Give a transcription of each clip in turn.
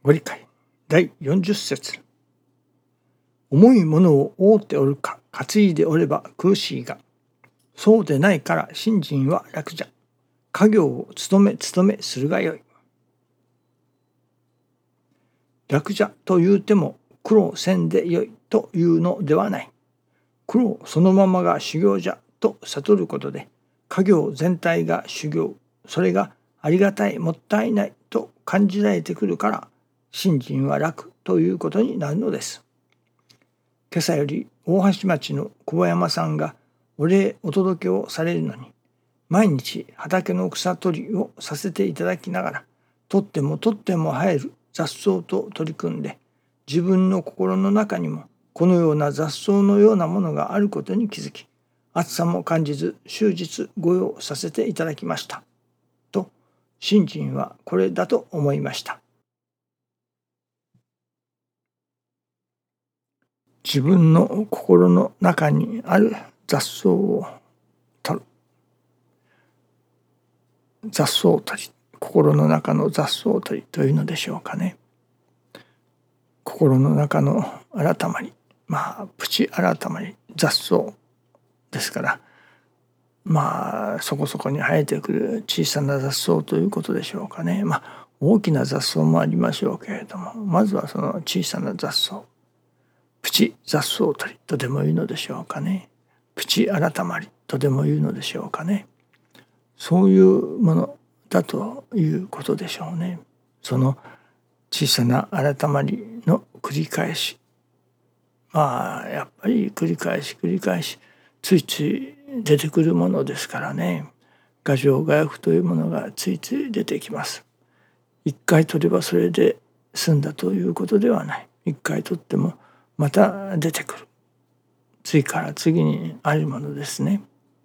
ご理解。第40節。重いものを負っておるか担いでおれば苦しいが、そうでないから信心は楽じゃ。家業を務めするがよい。楽じゃと言うても苦労せんでよいというのではない。苦労そのままが修行じゃと悟ることで、家業全体が修行、それがありがたいもったいないと感じられてくるから、信心は楽ということになるのです。今朝より大橋町の久保山さんがお礼お届けをされるのに、毎日畑の草取りをさせていただきながら、とっても生える雑草と取り組んで、自分の心の中にもこのような雑草のようなものがあることに気づき、暑さも感じず終日御用させていただきましたと、信心はこれだと思いました。自分の心の中にある雑草を取る。雑草取り、心の中の雑草取りというのでしょうかね。心の中の改まり、プチ改まり、雑草ですから、そこそこに生えてくる小さな雑草ということでしょうかね。大きな雑草もありましょうけれども、まずはその小さな雑草、プチ雑草取りとでも言うのでしょうかね。プチ改まりとでも言うのでしょうかね。そういうものだということでしょうね。その小さな改まりの繰り返し、やっぱり繰り返しついつい出てくるものですからね。牙城牙欲というものがついつい出てきます。一回取ればそれで済んだということではない。一回取ってもまた出てくる。次から次にあるものですね。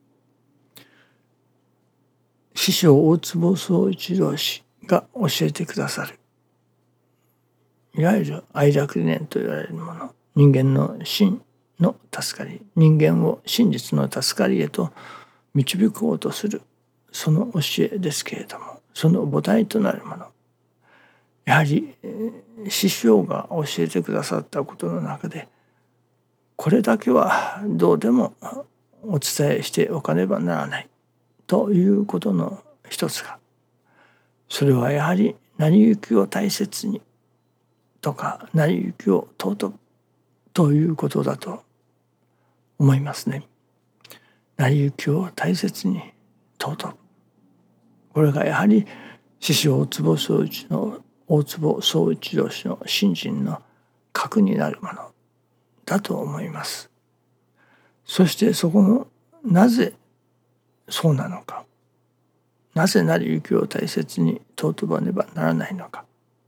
師匠大坪宗一郎氏が教えてくださる、いわゆる愛楽理念と言われるもの、人間の真の助かり、人間を真実の助かりへと導こうとするその教えですけれども、その母体となるもの、やはり師匠が教えてくださったことの中で、これだけはどうでもお伝えしておかねばならないということの一つが、それはやはり成り行きを大切にとか、成り行きを尊ぶということだと思いますね。成り行きを大切に尊ぶ、これがやはり師匠大坪宗一郎氏の信心の核になるものだと思います。そしてそこのなぜそうなのか、なぜ成り行きを大切に尊ばねばならないのか、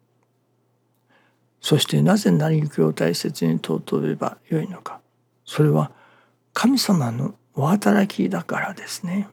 そしてなぜ成り行きを大切に尊べばよいのか、それは神様のお働きだからですね。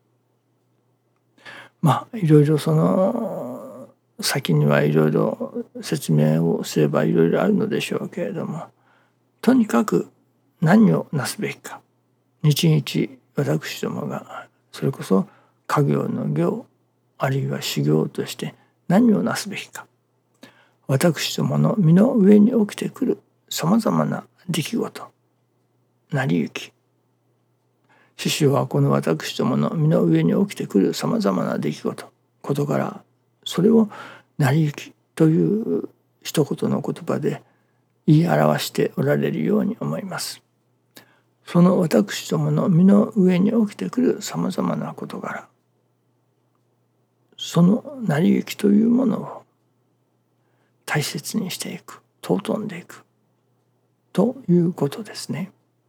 いろいろその先にはいろいろ説明をすればいろいろあるのでしょうけれども、とにかく何をなすべきか、日々私どもがそれこそ家業の業、あるいは修行として何をなすべきか、私どもの身の上に起きてくるさまざまな出来事、成り行き、師匠はこの私どもの身の上に起きてくるさまざまな出来事から、それを成り行きという一言の言葉で言い表しておられるように思います。その私どもの身の上に起きてくるさまざまな事柄、その成り行きというものを大切にしていく、尊んでいくということですね。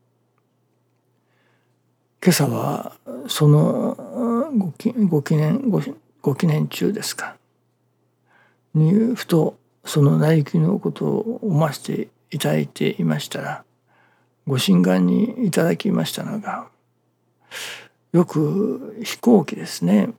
今朝はそのご記念中ですかに、ふとその成り行きのことを思わせていただいていましたら、ご神願にいただきましたのが、よく飛行機ですね、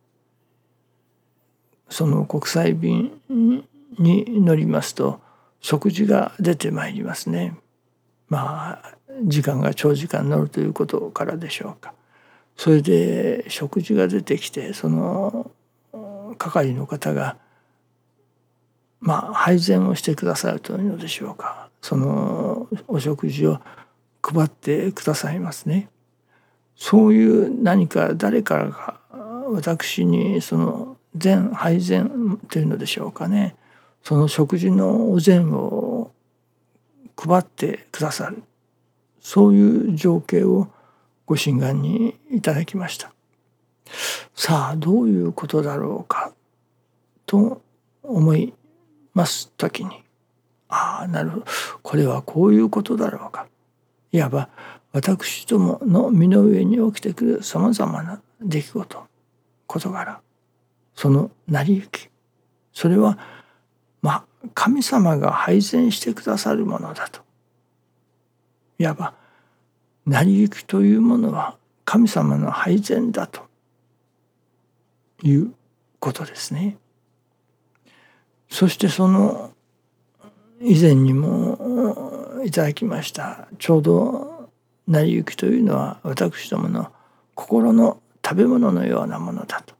その国際便に乗りますと食事が出てまいりますね。時間が長時間乗るということからでしょうか。それで食事が出てきて、その係の方が配膳をしてくださるというのでしょうか。そのお食事を配ってくださいますね。そういう何か誰かが私にその配膳というのでしょうかね。その食事のお膳を配ってくださる。そういう情景をご神願にいただきました。さあどういうことだろうかと思います時に、なるほど、これはこういうことだろうか。いわば私どもの身の上に起きてくるさまざまな出来事事柄、その成り行き、それは神様が配膳してくださるものだと。いわば成り行きというものは神様の配膳だということですね。そしてその以前にもいただきました、ちょうど成り行きというのは私どもの心の食べ物のようなものだと。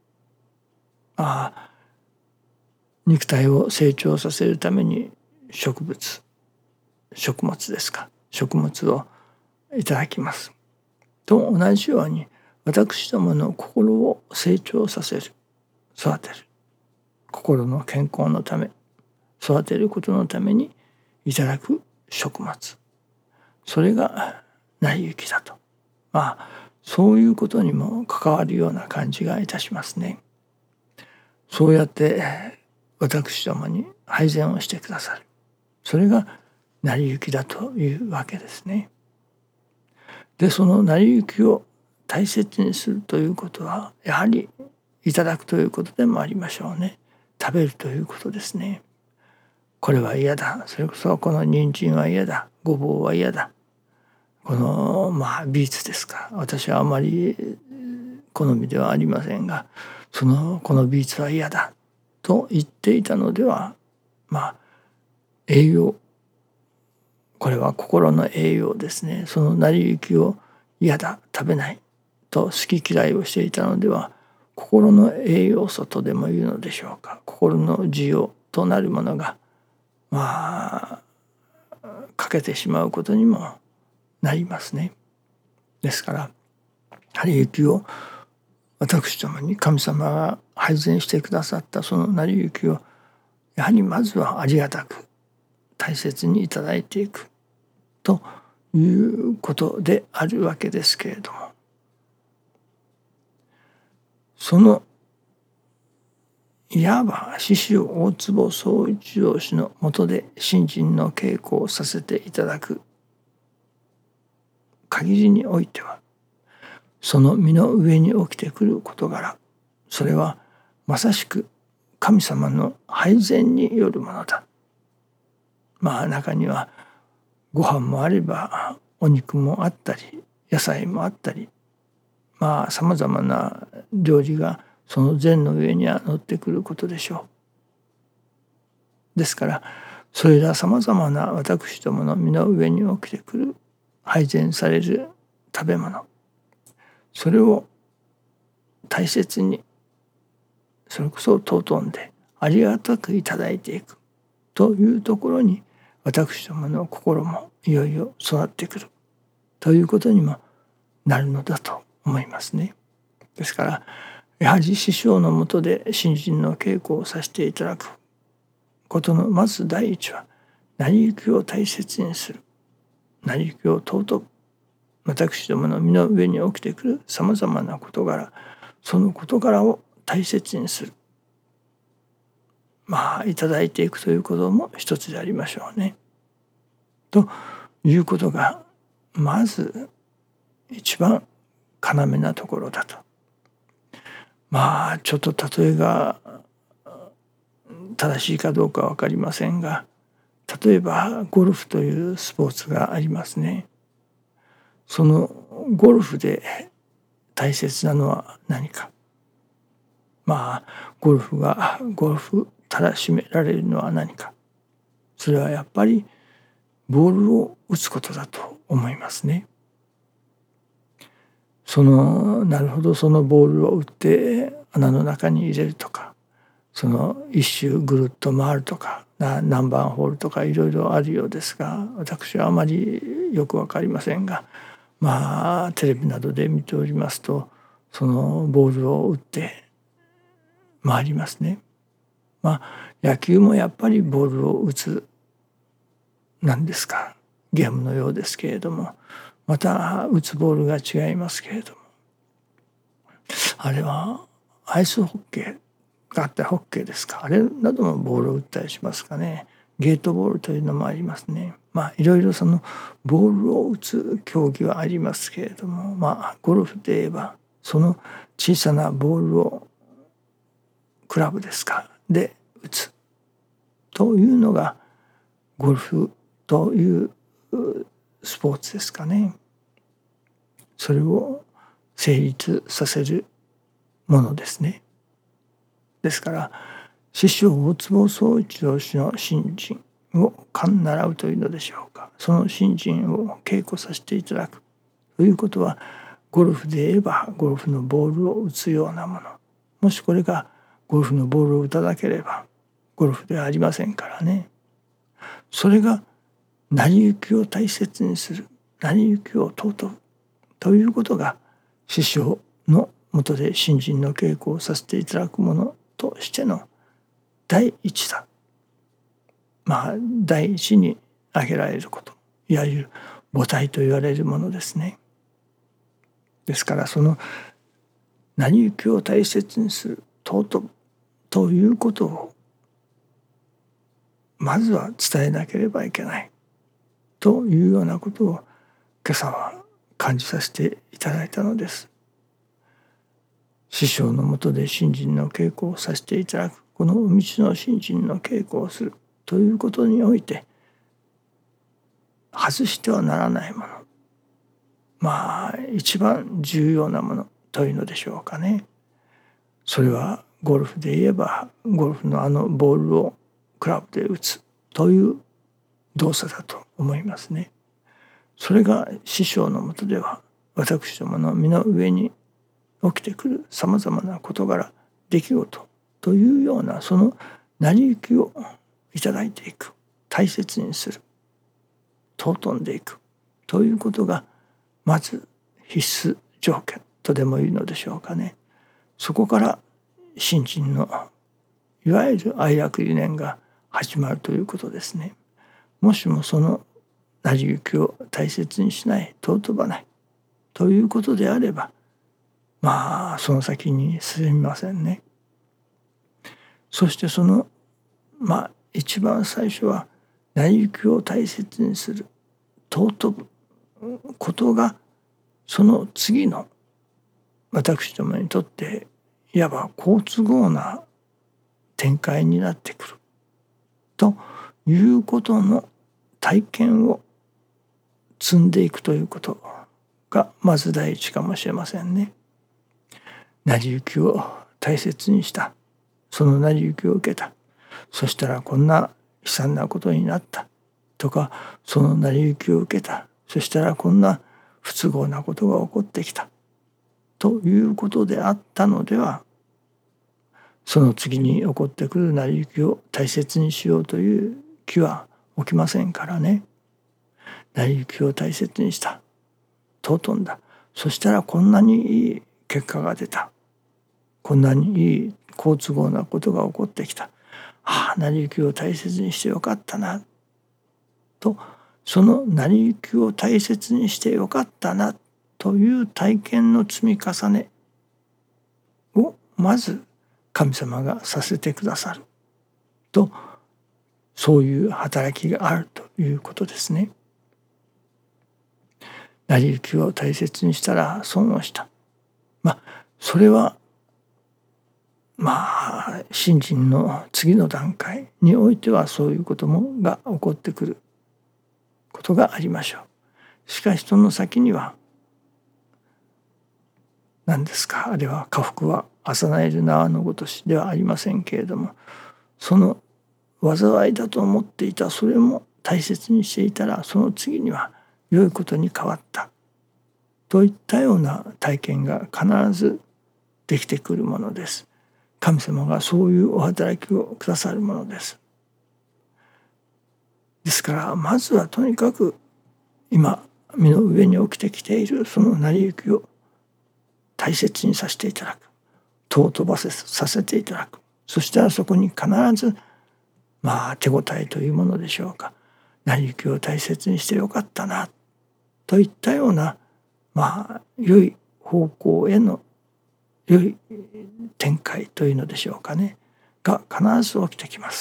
肉体を成長させるために食物ですか、食物をいただきますと同じように、私どもの心を成長させる、育てる、心の健康のため育てることのためにいただく食物、それが成り行きだと、そういうことにも関わるような感じがいたしますね。そうやって私どもに配膳をしてくださる、それが成り行きだというわけですね。でその成り行きを大切にするということは、やはりいただくということでもありましょうね。食べるということですね。これは嫌だ、それこそこの人参は嫌だ、ごぼうは嫌だ、このビーツですか、私はあまり好みではありませんが、このビーツは嫌だと言っていたのでは、栄養、これは心の栄養ですね。その成り行きを嫌だ、食べないと好き嫌いをしていたのでは、心の栄養素とでも言うのでしょうか、心の需要となるものが欠けてしまうことにもなりますね。ですから成り行きを私どもに神様が配膳してくださったその成り行きを、やはりまずはありがたく大切にいただいていくということであるわけですけれども、そのいわば師匠大坪宗一郎氏の下で信心の稽古をさせていただく限りにおいては、その身の上に起きてくる事柄、それはまさしく神様の配膳によるものだ。中にはご飯もあればお肉もあったり野菜もあったり、さまざまな料理がその膳の上には乗ってくることでしょう。ですからそれらさまざまな私どもの身の上に起きてくる配膳される食べ物、それを大切に、それこそ尊んでありがたくいただいていくというところに、私どもの心もいよいよ育ってくるということにもなるのだと思いますね。ですからやはり師匠の下で信心の稽古をさせていただくことのまず第一は、成り行きを大切にする、成り行きを尊く、私どもの身の上に起きてくるさまざまな事柄、その事柄を大切にする、いただいていくということも一つでありましょうね。ということがまず一番要なところだと。ちょっと例えが正しいかどうか分かりませんが、例えばゴルフというスポーツがありますね。そのゴルフで大切なのは何か。ゴルフたらしめられるのは何か。それはやっぱりボールを打つことだと思いますね。なるほど、そのボールを打って穴の中に入れるとか、 その一周ぐるっと回るとか何番ホールとかいろいろあるようですが、私はあまりよく分かりませんが、テレビなどで見ておりますと、そのボールを打って回りますね。野球もやっぱりボールを打つなんですか、ゲームのようですけれども、また打つボールが違いますけれども、あれはアイスホッケーがあってホッケーですか、あれなどもボールを打ったりしますかね。ゲートボールというのもありますね。いろいろそのボールを打つ競技はありますけれども、ゴルフで言えばその小さなボールをクラブですかで打つというのがゴルフというスポーツですかね。それを成立させるものですね。ですから師匠大坪宗一郎氏の信心を勘習うというのでしょうか。その信心を稽古させていただくということは、ゴルフで言えばゴルフのボールを打つようなもの、もしこれがゴルフのボールを打たなければゴルフではありませんからね。それが成り行きを大切にする、成り行きを尊ぶということが師匠の下で信心の稽古をさせていただくものとしての第一だ。第一に挙げられること、いわゆる母体と言われるものですね。ですからその成り行きを大切にする、尊ぶということをまずは伝えなければいけないというようなことを今朝は感じさせていただいたのです。師匠の下で信心の稽古をさせていただく、この道の信心の稽古をするということにおいて外してはならないもの、一番重要なものというのでしょうかね。それはゴルフで言えばゴルフのボールをクラブで打つという動作だと思いますね。それが師匠の下では私どもの身の上に起きてくるさまざまな事柄出来事というようなその成り行きをいただいていく、大切にする、尊んでいくということがまず必須条件とでもいいのでしょうかね。そこから信心のいわゆる愛楽理念が始まるということですね。もしもその成り行きを大切にしない、尊ばないということであれば、その先に進みませんね。そしてその一番最初は成り行きを大切にする、尊ぶことがその次の私どもにとっていわば好都合な展開になってくるということの体験を積んでいくということがまず第一かもしれませんね。成り行きを大切にした、その成り行きを受けた、そしたらこんな悲惨なことになったとか、その成り行きを受けた、そしたらこんな不都合なことが起こってきたということであったのでは、その次に起こってくる成り行きを大切にしようという気は起きませんからね。成り行きを大切にした、尊んだ、そしたらこんなにいい結果が出た、こんなにいい好都合なことが起こってきた、成り行きを大切にしてよかったなと、その成り行きを大切にしてよかったなという体験の積み重ねをまず神様がさせてくださると、そういう働きがあるということですね。成り行きを大切にしたら損をした、それは信心の次の段階においてはそういうことが起こってくることがありましょう。しかしその先には何ですか、あれは家福は朝なえる縄のごとしではありませんけれども、その災いだと思っていたそれも大切にしていたら、その次には良いことに変わったといったような体験が必ずできてくるものです。 神様がそういうお働きをくださるものです。ですからまずはとにかく今身の上に起きてきているその成り行きを大切にさせていただく、尊ばせさせていただく。そしたらそこに必ず手応えというものでしょうか、成り行きを大切にしてよかったなといったような良い方向への良い展開というのでしょうかね、が必ず起きてきます。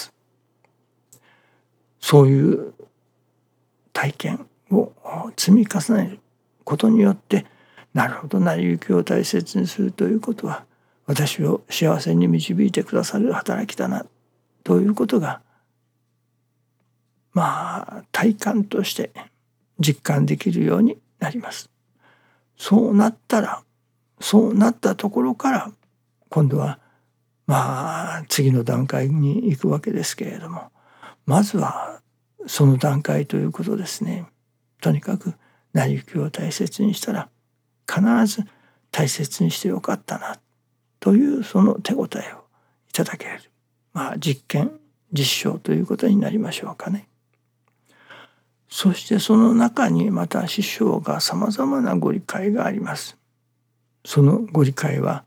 そういう体験を積み重ねることによって、なるほど、成り行きを大切にするということは私を幸せに導いてくださる働きだなということが体感として実感できるようになります。そうなったところから今度は次の段階に行くわけですけれども、まずはその段階ということですね。とにかく成り行きを大切にしたら必ず大切にしてよかったなというその手応えをいただける、実験実証ということになりましょうかね。そしてその中にまた師匠がさまざまなご理解があります。そのご理解は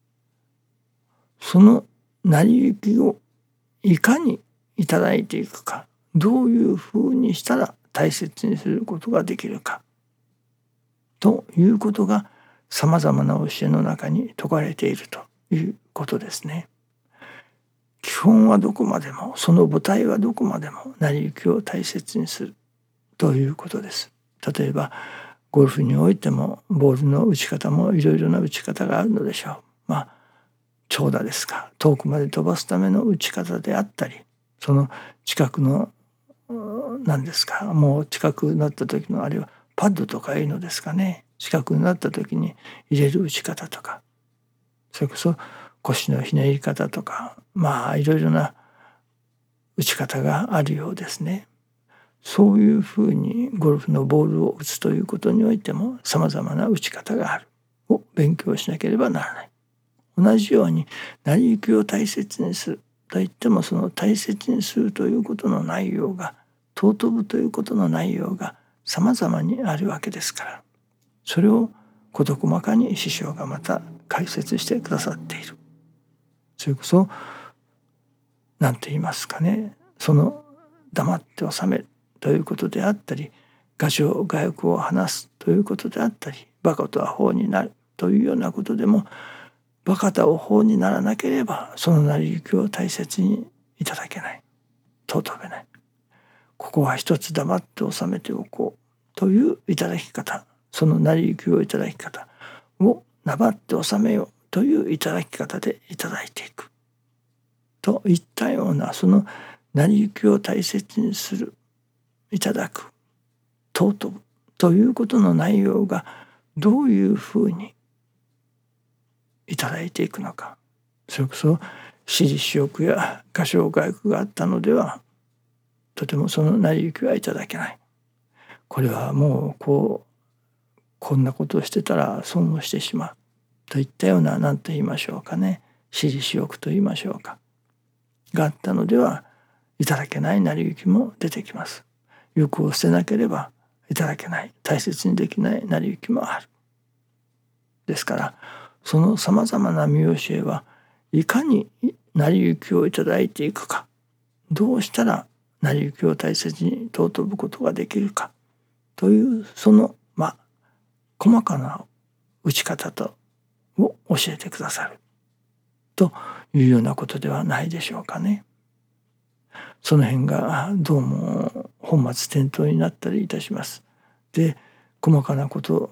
その成り行きをいかにいただいていくか、どういうふうにしたら大切にすることができるかということがさまざまな教えの中に説かれているということですね。基本はどこまでも、その母体はどこまでも成り行きを大切にするということです。例えばゴルフにおいてもボールの打ち方もいろいろな打ち方があるのでしょう。長打ですか、遠くまで飛ばすための打ち方であったり、その近くの何ですか、もう近くなった時のあれはパッドとかいうのですかね、近くになった時に入れる打ち方とか、それこそ腰のひねり方とか、いろいろな打ち方があるようですね。そういうふうにゴルフのボールを打つということにおいてもさまざまな打ち方があるを勉強しなければならない。同じように成り行きを大切にするといっても、その大切にするということの内容が、尊ぶということの内容がさまざまにあるわけですから、それを事細かに師匠がまた解説してくださっている。それこそ何と言いますかね、その黙って収めるということであったり、牙城牙欲を話すということであったり、馬鹿とアホになるというようなことでも、馬鹿とアホにならなければその成り行きを大切にいただけない、尊べない。ここは一つ黙って収めておこうといういただき方、その成り行きをいただき方を黙って収めようといういただき方でいただいていくといったような、その成り行きを大切にする、いただく、尊ぶということの内容がどういうふうにいただいていくのか。それこそ私利私欲や過小外欲があったのではとてもその成り行きはいただけない。これはもうこんなことをしてたら損をしてしまうといったような、何と言いましょうかね、私利私欲と言いましょうかがあったのではいただけない成り行きも出てきます。欲を捨てなければいただけない、大切にできない成り行きもある。ですからそのさまざまな見教えはいかに成り行きをいただいていくか、どうしたら成り行きを大切に尊ぶことができるかという、その細かな打ち方を教えてくださるというようなことではないでしょうかね。その辺がどうも本末転倒になったりいたします。で、細かなこと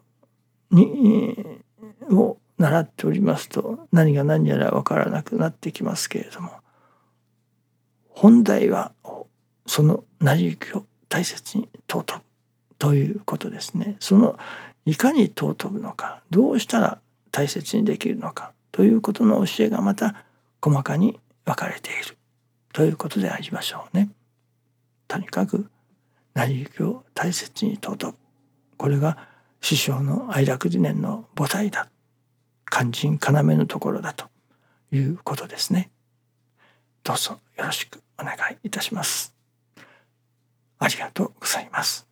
を習っておりますと、何が何やら分からなくなってきますけれども、本題はその成り行きを大切に尊ぶということですね。そのいかに尊ぶのか、どうしたら大切にできるのかということの教えがまた細かに分かれているということでありましょうね。とにかく成り行きを大切に尊ぶ、これが師匠の愛楽理念の母体だ、肝心要のところだということですね。どうぞよろしくお願いいたします。ありがとうございます。